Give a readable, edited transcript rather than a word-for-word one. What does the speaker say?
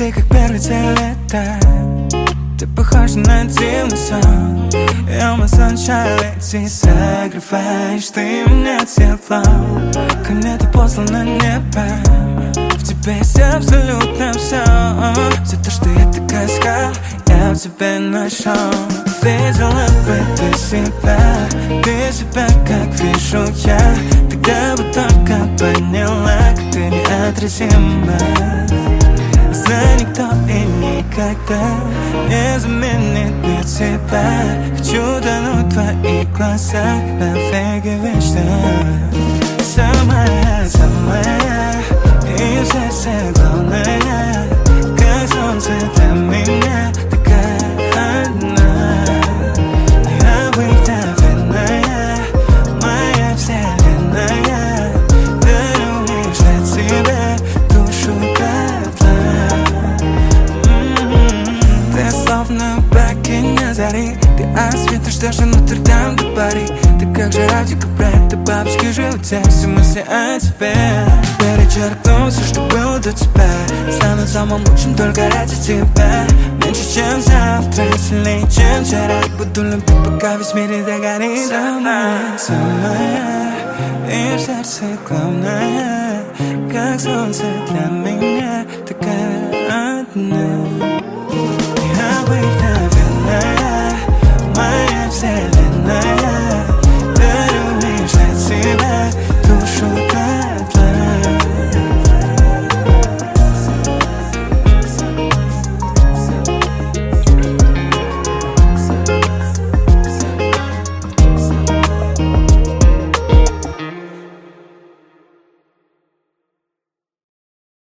Ты как первый цвет лета, ты похож на дивный сон. You're my sunshine, лети, согреваешь ты меня теплом. Ко мне ты послана небо, в тебе есть абсолютно все. Все то, что я так искал, я в тебе нашел. Видела бы ты себя, как вижу я. Тогда бы только поняла, как ты неотразима. Знай, никто и никогда не заменит мне тебя. Хочу тонуть в твоих глазах навеки вечно. Самая, самая, и в сердце главная, как солнце для меня, такая одна, необыкновенная, моя вселенная. Дарю лишь для тебя душу дотла. Ты словно богиня зари, ты осветишь даже Нотр-Дам до Пари. Ты как же радио, проекта бабочки животе, все мысли о тебе. Перечеркну все, что было до тебя, стану самым лучшим только ради тебя. Меньше, чем завтра, сильнее, чем вчера. Буду любить, пока весь мир не догорит. Самая, самая, и в сердце главная, как солнце для меня, такая одна. Я